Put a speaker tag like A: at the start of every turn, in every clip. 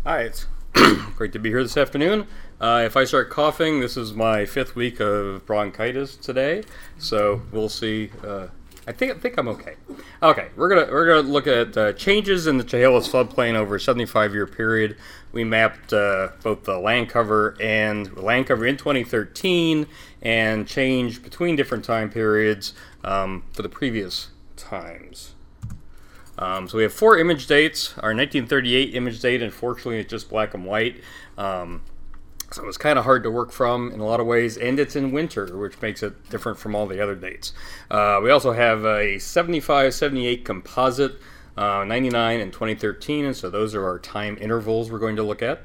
A: Hi, it's great to be here this afternoon. If I start coughing, this is my fifth week of bronchitis today, so we'll see. I think I'm okay. Okay, we're gonna look at changes in the Chehalis floodplain over a 75-year period. We mapped both the land cover in 2013 and change between different time periods for the previous times. So we have four image dates. Our 1938 image date, unfortunately, it's just black and white. So it's kind of hard to work from in a lot of ways, and it's in winter, which makes it different from all the other dates. We also have a 75, 78 composite, 99 and 2013, and so those are our time intervals we're going to look at.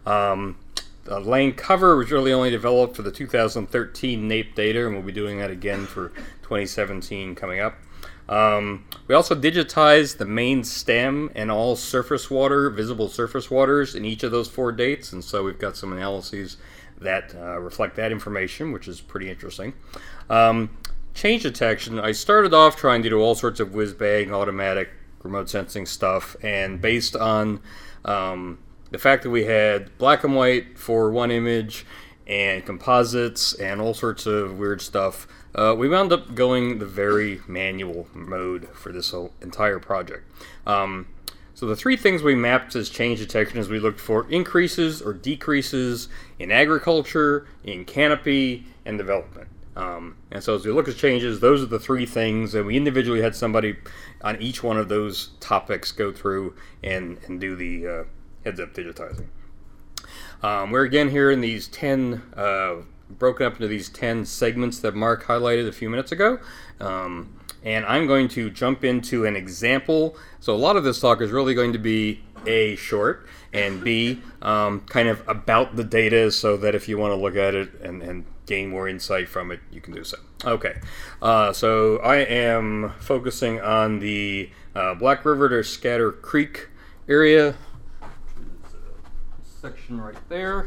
A: The land cover was really only developed for the 2013 NAPE data, and we'll be doing that again for 2017 coming up. We also digitized the main stem and all surface water, visible surface waters in each of those four dates, and so we've got some analyses that reflect that information, which is pretty interesting. Change detection, I started off trying to do all sorts of whiz-bang, automatic, remote sensing stuff, and based on the fact that we had black and white for one image and composites and all sorts of weird stuff, we wound up going the very manual mode for this whole entire project. So the three things we mapped as change detection is we looked for increases or decreases in agriculture, in canopy, and development. And so as we look at changes, those are the three things, and we individually had somebody on each one of those topics go through and do the heads-up digitizing. We're again here in these 10, broken up into these 10 segments that Mark highlighted a few minutes ago. And I'm going to jump into an example. So a lot of this talk is really going to be A, short, and B, kind of about the data so that if you want to look at it and gain more insight from it, you can do so. Okay, so I am focusing on the Black River to Scatter Creek area. Section right there.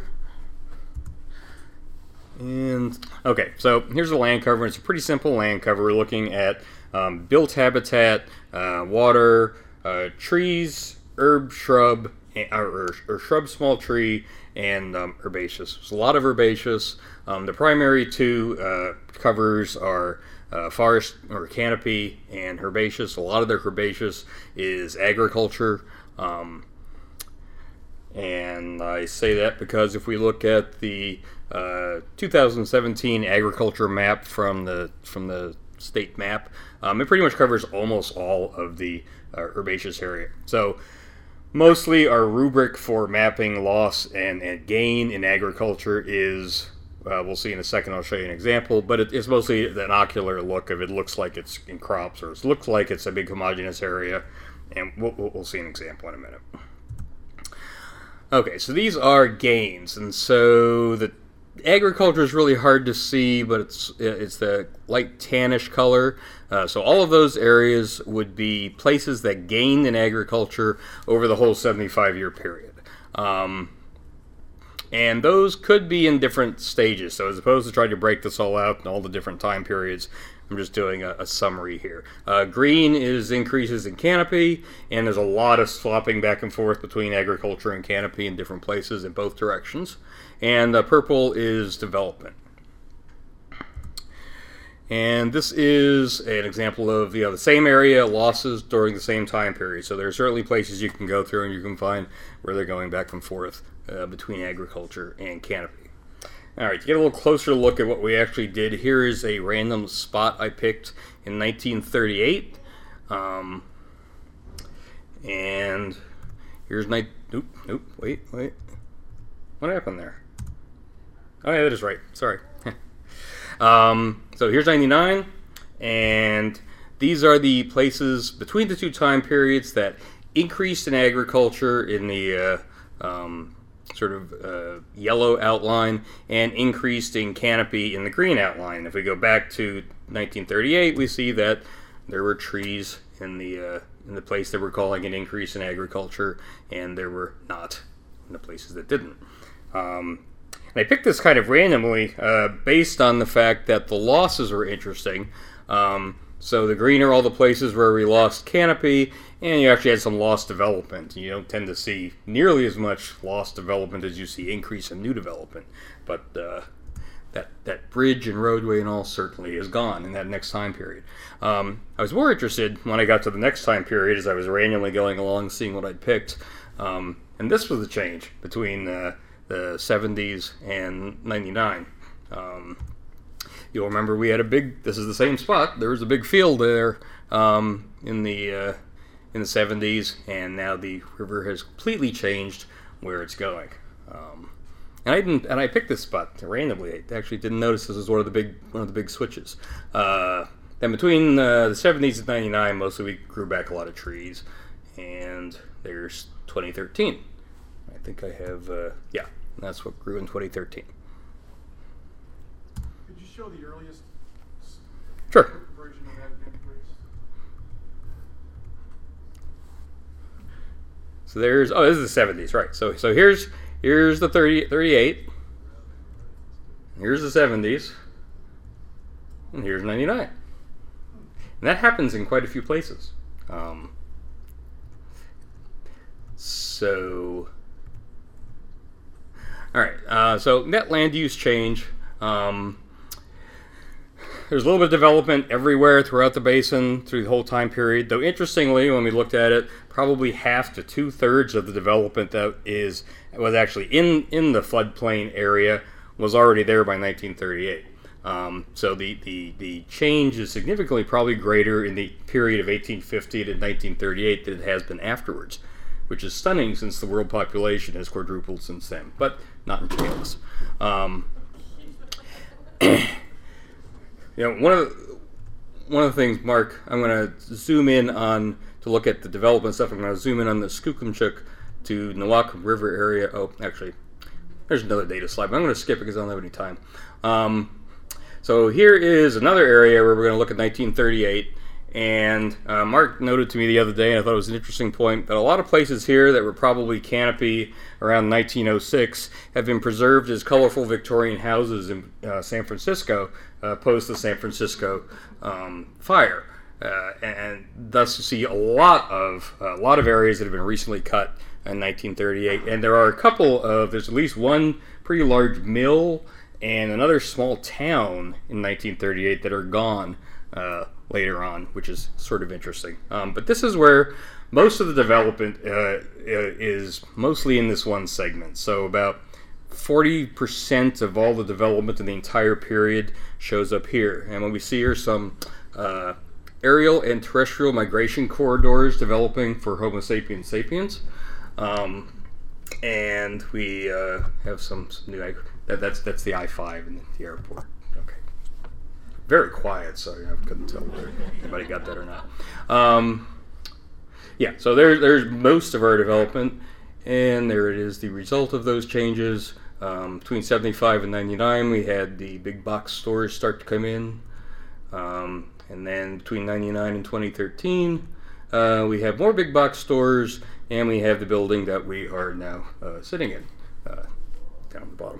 A: And okay, so here's the land cover. It's a pretty simple land cover. We're looking at built habitat, water, trees, herb, shrub, or shrub, small tree, and herbaceous. There's a lot of herbaceous. The primary two covers are forest or canopy and herbaceous. A lot of their herbaceous is agriculture. And I say that because if we look at the 2017 agriculture map from the state map, it pretty much covers almost all of the herbaceous area. So mostly our rubric for mapping loss and gain in agriculture is, we'll see in a second, I'll show you an example, but it's mostly an ocular look of it looks like it's in crops or it looks like it's a big homogeneous area, and we'll see an example in a minute. Okay, so these are gains, and so the agriculture is really hard to see, but it's the light tannish color. So all of those areas would be places that gained in agriculture over the whole 75-year period. And those could be in different stages. So as opposed to trying to break this all out in all the different time periods, I'm just doing a summary here. Green is increases in canopy, and there's a lot of swapping back and forth between agriculture and canopy in different places in both directions. And purple is development. And this is an example of the same area losses during the same time period. So there are certainly places you can go through and you can find where they're going back and forth between agriculture and canopy. All right, to get a little closer look at what we actually did, here is a random spot I picked in 1938. And here's my... wait. What happened there? Oh, yeah, that is right. Sorry. So here's 99, and these are the places between the two time periods that increased in agriculture in the yellow outline and increased in canopy in the green outline. If we go back to 1938, we see that there were trees in the place that we're calling an increase in agriculture, and there were not in the places that didn't. And I picked this kind of randomly based on the fact that the losses were interesting. So the green are all the places where we lost canopy, and you actually had some lost development. You don't tend to see nearly as much lost development as you see increase in new development. But that bridge and roadway and all certainly is gone in that next time period. I was more interested when I got to the next time period as I was randomly going along seeing what I'd picked. And this was the change between the 70s and 99. You'll remember we had this is the same spot, there was a big field there in the 70s, and now the river has completely changed where it's going. And I picked this spot randomly. I actually didn't notice this was one of the big switches. Then between the 70s and 99, mostly we grew back a lot of trees, and there's 2013. I think I have that's what grew in 2013.
B: Could you show the earliest
A: Sure.
B: version of that again, please?
A: So this is the 70s, right? So here's the 38. Here's the 70s. And here's 99. And that happens in quite a few places. All right. So net land use change. There's a little bit of development everywhere throughout the basin through the whole time period. Though interestingly, when we looked at it, probably half to 2/3 of the development that was actually in the floodplain area was already there by 1938. So the change is significantly probably greater in the period of 1850 to 1938 than it has been afterwards, which is stunning since the world population has quadrupled since then, but not in Kansas. One of the things, Mark, I'm going to zoom in on to look at the development stuff. I'm going to zoom in on the Skookumchuck to Newaukum River area. Oh, actually, there's another data slide, but I'm going to skip it because I don't have any time. So here is another area where we're going to look at 1938. And Mark noted to me the other day, and I thought it was an interesting point, that a lot of places here that were probably canopy around 1906 have been preserved as colorful Victorian houses in San Francisco, post the San Francisco fire, and thus you see a lot of areas that have been recently cut in 1938. And there's at least one pretty large mill and another small town in 1938 that are gone later on, which is sort of interesting. But this is where most of the development is mostly in this one segment. So about 40% of all the development in the entire period shows up here. And what we see here are some aerial and terrestrial migration corridors developing for Homo sapiens sapiens. And we have some new, that's the I-5 in the airport. Okay. Very quiet, so I couldn't tell whether anybody got that or not. So there's most of our development, and there it is, the result of those changes. Between 75 and 99, we had the big box stores start to come in. And then between 99 and 2013, we have more big box stores, and we have the building that we are now sitting in, down at the bottom.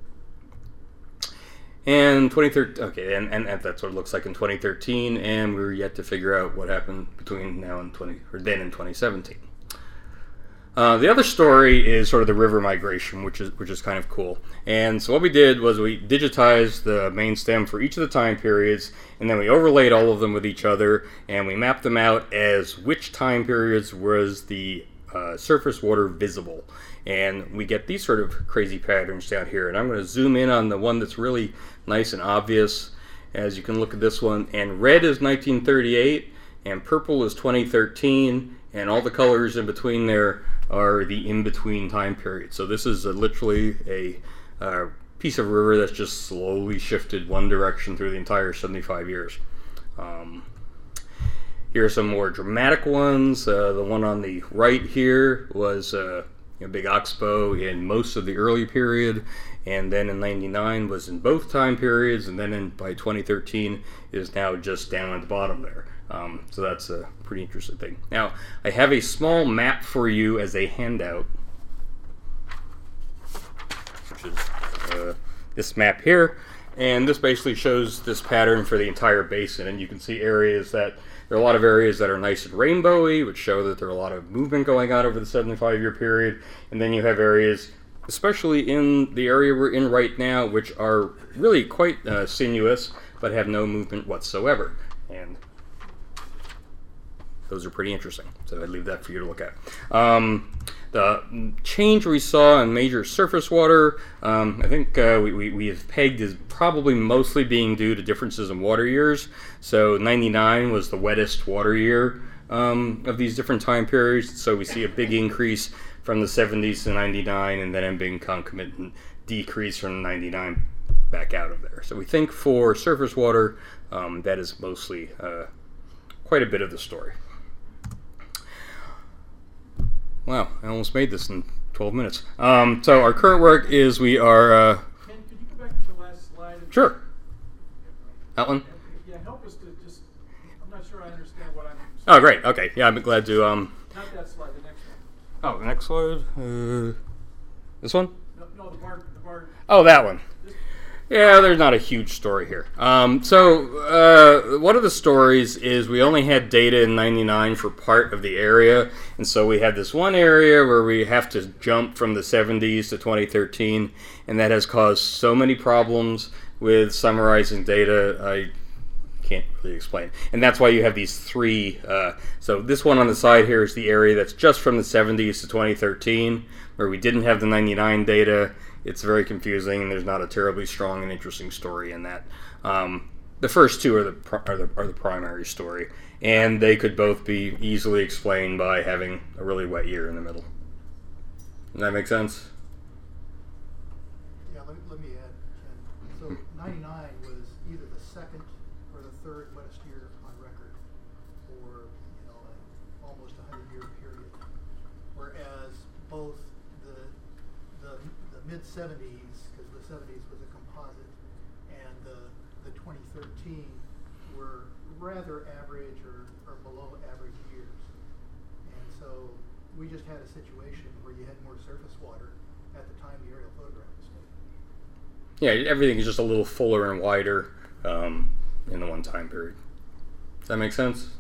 A: And 2013, okay, and that's what it looks like in 2013, and we're yet to figure out what happened between now and 2017. The other story is sort of the river migration, which is kind of cool. And so what we did was we digitized the main stem for each of the time periods, and then we overlaid all of them with each other, and we mapped them out as which time periods was the surface water visible. And we get these sort of crazy patterns down here. And I'm going to zoom in on the one that's really nice and obvious, as you can look at this one. And red is 1938, and purple is 2013, and all the colors in between there are the in-between time period. So this is literally a piece of river that's just slowly shifted one direction through the entire 75 years. Here are some more dramatic ones. The one on the right here was big oxbow in most of the early period, and then in 99 was in both time periods, and then by 2013 is now just down at the bottom there. So that's a pretty interesting thing. Now, I have a small map for you as a handout, which is this map here. And this basically shows this pattern for the entire basin, and you can see areas that there are a lot of areas that are nice and rainbowy, which show that there are a lot of movement going on over the 75-year period. And then you have areas, especially in the area we're in right now, which are really quite sinuous, but have no movement whatsoever. And those are pretty interesting. So I'd leave that for you to look at. The change we saw in major surface water, I think we have pegged as probably mostly being due to differences in water years. So 99 was the wettest water year of these different time periods. So we see a big increase from the 70s to 99, and then a big concomitant decrease from 99 back out of there. So we think for surface water, that is mostly quite a bit of the story. Wow, I almost made this in 12 minutes. So our current work is we are...
B: Ken, could you go back to the last slide?
A: Sure. That one?
B: Yeah, help us to just... I'm not sure I understand what I'm...
A: Oh, great. Okay. Yeah, I'm glad to...
B: Not that slide, the next one.
A: Oh, the next slide? This one?
B: No, the bar...
A: Oh, that one. Yeah, there's not a huge story here. So one of the stories is we only had data in 99 for part of the area, and so we have this one area where we have to jump from the 70s to 2013, and that has caused so many problems with summarizing data, I can't really explain. And that's why you have these three. So this one on the side here is the area that's just from the 70s to 2013, where we didn't have the 99 data. It's very confusing, and there's not a terribly strong and interesting story in that. The first two are the primary story, and they could both be easily explained by having a really wet year in the middle. Does that make sense?
C: Yeah, let me add, Ken. So 99 was either the second or the third wettest year on record for, almost a 100-year period. Whereas both the mid-70s, because the 70s was a composite, and the 2013 were rather average or below average years. And so we just had a situation where you had more surface water at the time the aerial photograph was taken.
A: Yeah, everything is just a little fuller and wider in the one time period. Does that make sense?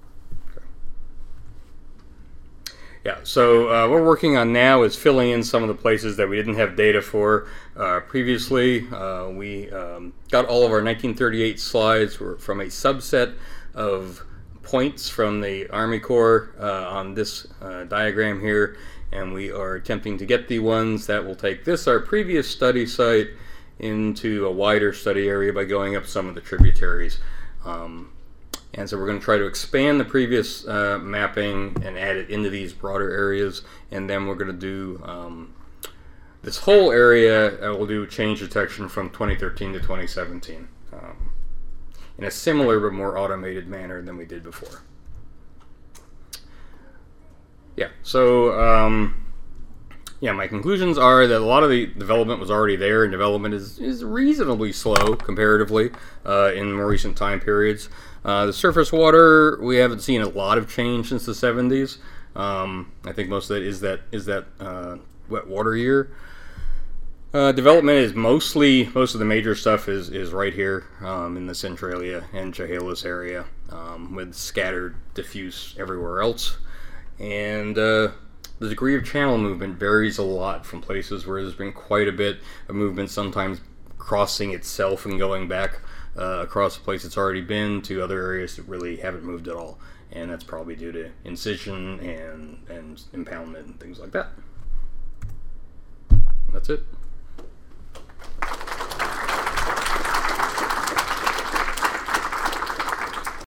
A: Yeah, so what we're working on now is filling in some of the places that we didn't have data for previously. We got all of our 1938 slides from a subset of points from the Army Corps on this diagram here, and we are attempting to get the ones that will take this, our previous study site, into a wider study area by going up some of the tributaries. And so we're going to try to expand the previous mapping and add it into these broader areas. And then we're going to do this whole area, we'll do change detection from 2013 to 2017 in a similar but more automated manner than we did before. Yeah, so my conclusions are that a lot of the development was already there, and development is reasonably slow comparatively in more recent time periods. The surface water, we haven't seen a lot of change since the 70s. I think most of that is that wet water year. Development is most of the major stuff is right here in the Centralia and Chehalis area, with scattered diffuse everywhere else. And the degree of channel movement varies a lot from places where there's been quite a bit of movement, sometimes crossing itself and going back across a place it's already been to other areas that really haven't moved at all. And that's probably due to incision and impoundment and things like that. That's it.